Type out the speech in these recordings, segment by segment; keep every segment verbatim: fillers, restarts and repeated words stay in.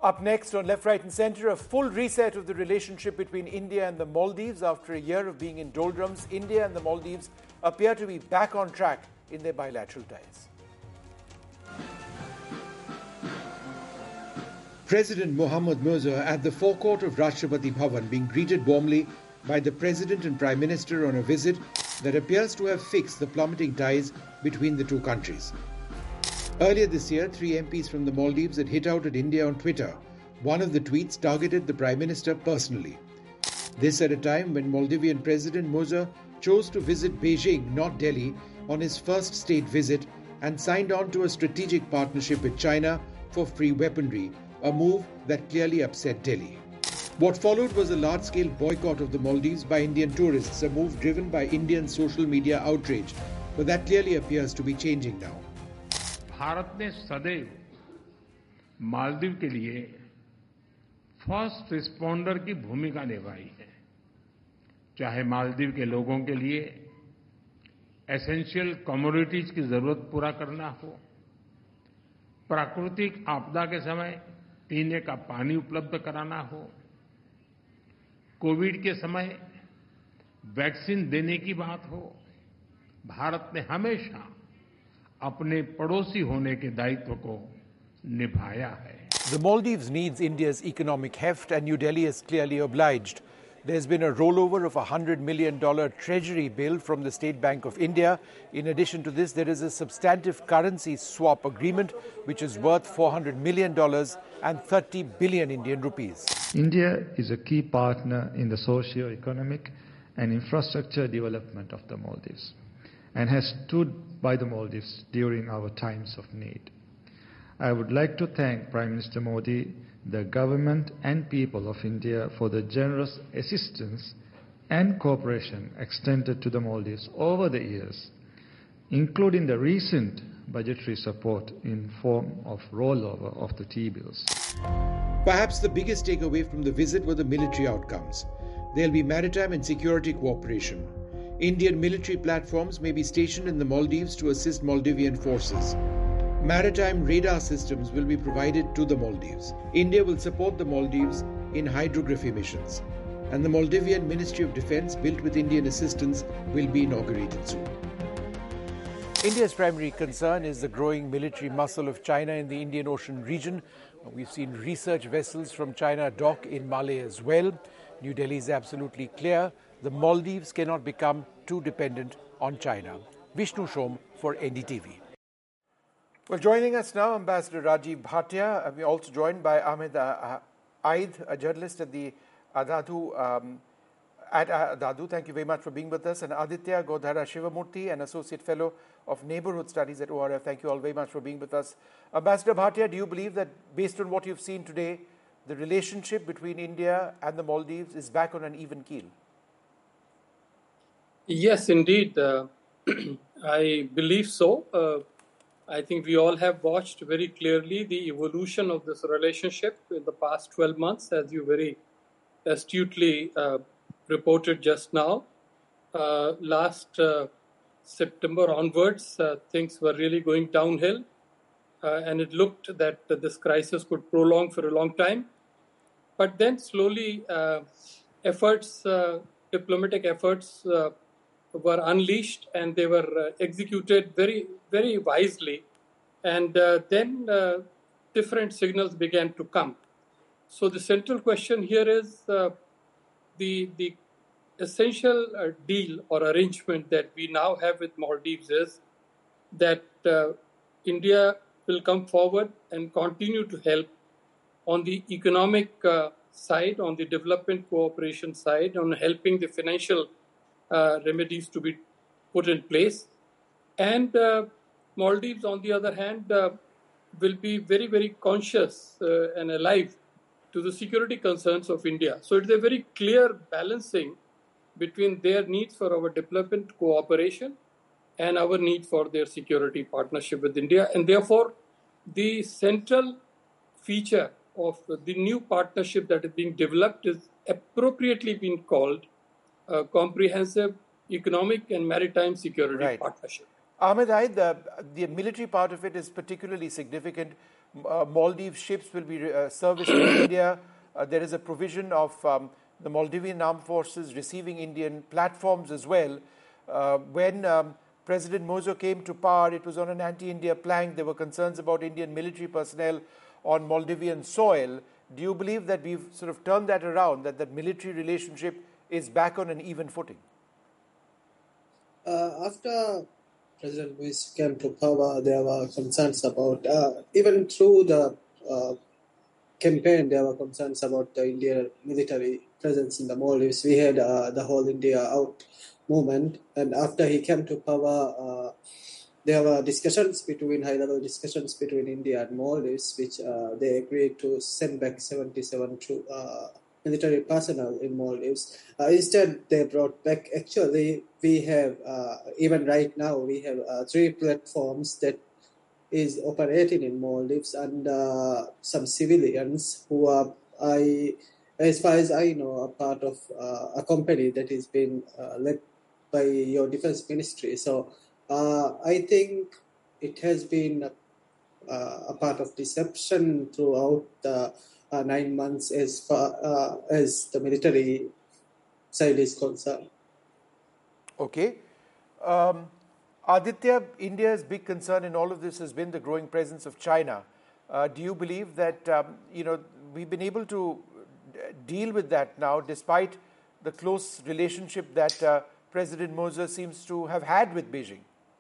Up next on Left, Right and Centre, a full reset of the relationship between India and the Maldives. After a year of being in doldrums, India and the Maldives appear to be back on track in their bilateral ties. President Mohammad Murza at the forecourt of Rashtrapati Bhavan being greeted warmly by the President and Prime Minister on a visit that appears to have fixed the plummeting ties between the two countries. Earlier this year, three M Ps from the Maldives had hit out at India on Twitter. One of the tweets targeted the Prime Minister personally. This at a time when Maldivian President Murza chose to visit Beijing, not Delhi, on his first state visit and signed on to a strategic partnership with China for free weaponry, a move that clearly upset Delhi. What followed was a large-scale boycott of the Maldives by Indian tourists, a move driven by Indian social media outrage, but that clearly appears to be changing now. Bharat ने सदैव मालदीव के लिए first responder की भूमिका निभाई है, चाहे मालदीव के लोगों के लिए एसेंशियल कमोडिटीज की जरूरत पूरा करना हो, प्राकृतिक आपदा के समय पीने का पानी उपलब्ध कराना हो, कोविड के समय वैक्सीन देने की बात हो, भारत ने हमेशा अपने पड़ोसी होने के दायित्व को निभाया है. The Maldives needs India's economic heft and New Delhi is clearly obliged. There's been a rollover of a one hundred million dollars treasury bill from the State Bank of India. In addition to this, there is a substantive currency swap agreement which is worth four hundred million dollars and thirty billion Indian rupees. India is a key partner in the socio-economic and infrastructure development of the Maldives and has stood by the Maldives during our times of need. I would like to thank Prime Minister Modi, the government and people of India for the generous assistance and cooperation extended to the Maldives over the years, including the recent budgetary support in form of rollover of the T-bills. Perhaps the biggest takeaway from the visit were the military outcomes. There will be maritime and security cooperation. Indian military platforms may be stationed in the Maldives to assist Maldivian forces. Maritime radar systems will be provided to the Maldives. India will support the Maldives in hydrography missions. And the Maldivian Ministry of Defence, built with Indian assistance, will be inaugurated soon. India's primary concern is the growing military muscle of China in the Indian Ocean region. We've seen research vessels from China dock in Malé as well. New Delhi is absolutely clear. The Maldives cannot become too dependent on China. Vishnu Shom for N D T V. Well, joining us now, Ambassador Rajiv Bhatia. We're also joined by Ahmed uh, Aid, a journalist at the Adadu. Um, at Adadu, thank you very much for being with us. And Aditya Godhara Shivamurthy, an associate fellow of neighborhood studies at O R F. Thank you all very much for being with us. Ambassador Bhatia, do you believe that based on what you've seen today, the relationship between India and the Maldives is back on an even keel? Yes, indeed. Uh, I believe so. Uh, I think we all have watched very clearly the evolution of this relationship in the past twelve months, as you very astutely uh, reported just now. Uh, last uh, September onwards, uh, things were really going downhill, uh, and it looked that uh, this crisis could prolong for a long time. But then slowly, uh, efforts, uh, diplomatic efforts, uh, were unleashed, and they were uh, executed very, very wisely. And uh, then uh, different signals began to come. So the central question here is uh, the the essential uh, deal or arrangement that we now have with Maldives is that uh, India will come forward and continue to help on the economic uh, side, on the development cooperation side, on helping the financial Uh, remedies to be put in place. And uh, Maldives, on the other hand, uh, will be very, very conscious uh, and alive to the security concerns of India. So it's a very clear balancing between their needs for our development cooperation and our need for their security partnership with India. And therefore, the central feature of the new partnership that is being developed is appropriately being called a comprehensive economic and maritime security right. partnership. Ahmed Aid, the, the military part of it is particularly significant uh, Maldives ships will be uh, serviced to India. Uh, there is a provision of um, the Maldivian armed forces receiving Indian platforms as well. Uh, when um, President Mozo came to power, it was on an anti-India plank. There were concerns about Indian military personnel on Maldivian soil. Do you believe that we've sort of turned that around, that that military relationship is back on an even footing? Uh, after President Bush came to power, there were concerns about, uh, even through the uh, campaign, there were concerns about the Indian military presence in the Maldives. We had uh, the whole India out movement, and after he came to power, uh, there were discussions between, high-level discussions between India and Maldives, which uh, they agreed to send back seventy-seven to uh, military personnel in Maldives. Uh, instead, they brought back, actually, we have, uh, even right now, we have uh, three platforms that is operating in Maldives, and uh, some civilians who are, I, as far as I know, are part of uh, a company that is being uh, led by your defense ministry. So uh, I think it has been a, uh, a part of deception throughout the uh, nine months as far uh, as the military side is concerned. Okay. Um, Aditya, India's big concern in all of this has been the growing presence of China. Uh, do you believe that, um, you know, we've been able to deal with that now, despite the close relationship that uh, President Mozo seems to have had with Beijing?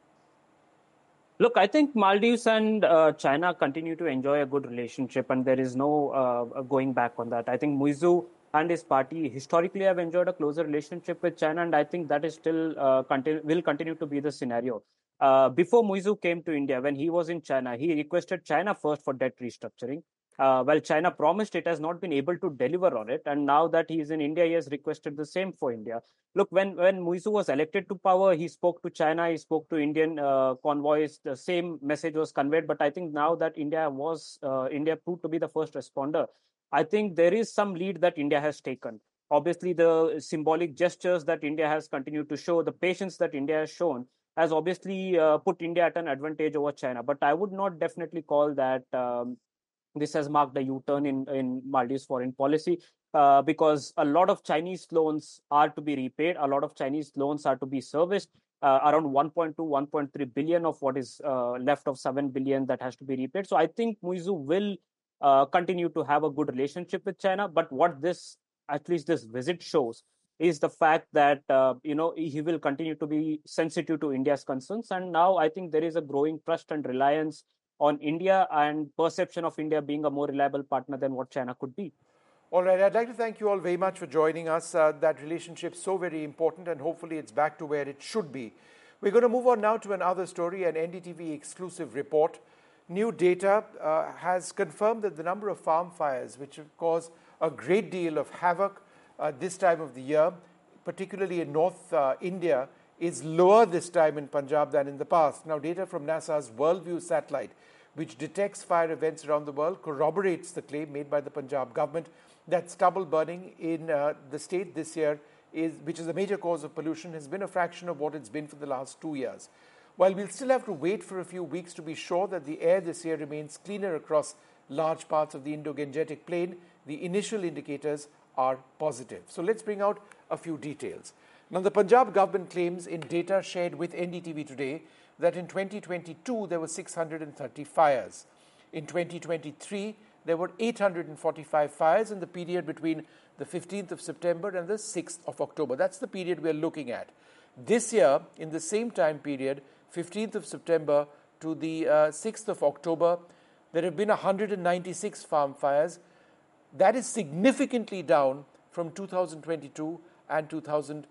Look, I think Maldives and uh, China continue to enjoy a good relationship, and there is no uh, going back on that. I think Muizu and his party historically have enjoyed a closer relationship with China, and I think that is still uh, continue, will continue to be the scenario. Uh, before Muizu came to India, when he was in China, he requested China first for debt restructuring. Uh, well, China promised, it has not been able to deliver on it. And now that he is in India, he has requested the same for India. Look, when, when Muizu was elected to power, he spoke to China, he spoke to Indian uh, convoys. The same message was conveyed. But I think now that India was, uh, India proved to be the first responder, I think there is some lead that India has taken. Obviously, the symbolic gestures that India has continued to show, the patience that India has shown, has obviously uh, put India at an advantage over China. But I would not definitely call that um, this has marked a U-turn in, in Maldives foreign policy, uh, because a lot of Chinese loans are to be repaid. A lot of Chinese loans are to be serviced. Uh, around one point two, one point three billion of what is uh, left of seven billion that has to be repaid. So I think Muizu will uh, continue to have a good relationship with China. But what this, at least this visit shows, is the fact that, uh, you know, he will continue to be sensitive to India's concerns. And now I think there is a growing trust and reliance on India and perception of India being a more reliable partner than what China could be. All right, I'd like to thank you all very much for joining us. Uh, that relationship is so very important, and hopefully it's back to where it should be. We're going to move on now to another story, an N D T V exclusive report. New data uh, has confirmed that the number of farm fires, which have caused a great deal of havoc uh, this time of the year, particularly in North uh, India, is lower this time in Punjab than in the past. Now, data from NASA's WorldView satellite, which detects fire events around the world, corroborates the claim made by the Punjab government that stubble burning in uh, the state this year, is, which is a major cause of pollution, has been a fraction of what it's been for the last two years. While we'll still have to wait for a few weeks to be sure that the air this year remains cleaner across large parts of the Indo-Gangetic Plain, the initial indicators are positive. So let's bring out a few details. Now, the Punjab government claims in data shared with N D T V today that in twenty twenty-two there were six hundred thirty fires. In twenty twenty-three, there were eight hundred forty-five fires in the period between the fifteenth of September and the sixth of October. That's the period we're looking at. This year, in the same time period, fifteenth of September to the uh, sixth of October, there have been one hundred ninety-six farm fires. That is significantly down from two thousand twenty-two and two thousand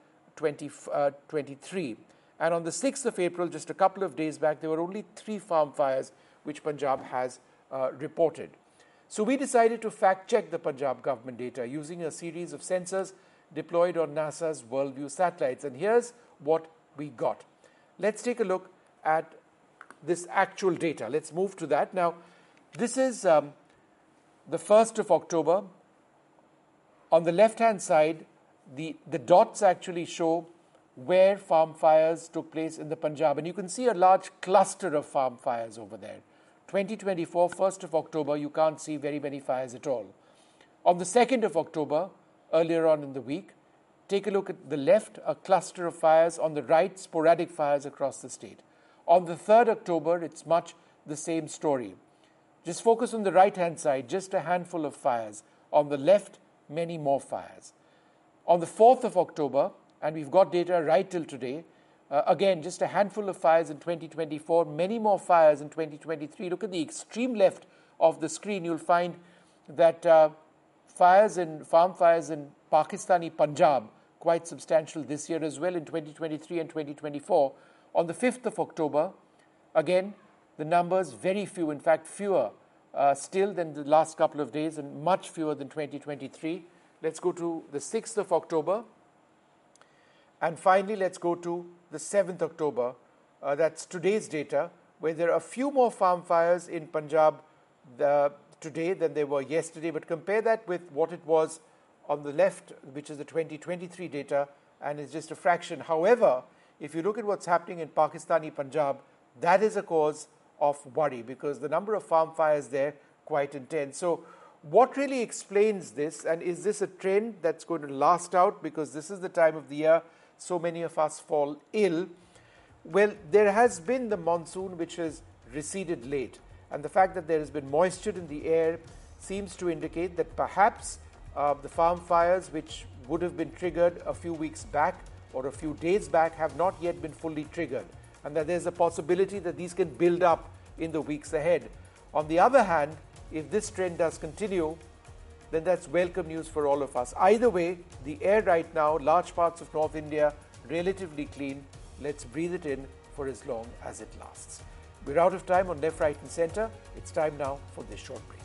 twenty-three. And on the sixth of April, just a couple of days back, there were only three farm fires which Punjab has uh, reported. So we decided to fact-check the Punjab government data using a series of sensors deployed on NASA's WorldView satellites. And here's what we got. Let's take a look at this actual data. Let's move to that. Now, this is um, the first of October. On the left-hand side, the, the dots actually show where farm fires took place in the Punjab. And you can see a large cluster of farm fires over there. twenty twenty-four, first of October, you can't see very many fires at all. On the second of October, earlier on in the week, take a look at the left, a cluster of fires. On the right, sporadic fires across the state. On the third of October, it's much the same story. Just focus on the right-hand side, just a handful of fires. On the left, many more fires. On the fourth of October, and we've got data right till today, uh, again, just a handful of fires in twenty twenty-four, many more fires in twenty twenty-three. Look at the extreme left of the screen. You'll find that uh, fires in farm fires in Pakistani Punjab, quite substantial this year as well in twenty twenty-three and twenty twenty-four. On the fifth of October, again, the numbers very few, in fact fewer uh, still than the last couple of days and much fewer than twenty twenty-three. Let's go to the sixth of October. And finally, let's go to the seventh of October. Uh, that's today's data, where there are a few more farm fires in Punjab the, today than there were yesterday. But compare that with what it was on the left, which is the twenty twenty-three data, and it's just a fraction. However, if you look at what's happening in Pakistani Punjab, that is a cause of worry because the number of farm fires there quite intense. So what really explains this, and is this a trend that's going to last out because this is the time of the year so many of us fall ill? Well, there has been the monsoon which has receded late, and the fact that there has been moisture in the air seems to indicate that perhaps uh, the farm fires which would have been triggered a few weeks back or a few days back have not yet been fully triggered, and that there's a possibility that these can build up in the weeks ahead. On the other hand, if this trend does continue, then that's welcome news for all of us. Either way, the air right now, large parts of North India, relatively clean. Let's breathe it in for as long as it lasts. We're out of time on Left, Right and Centre. It's time now for this short break.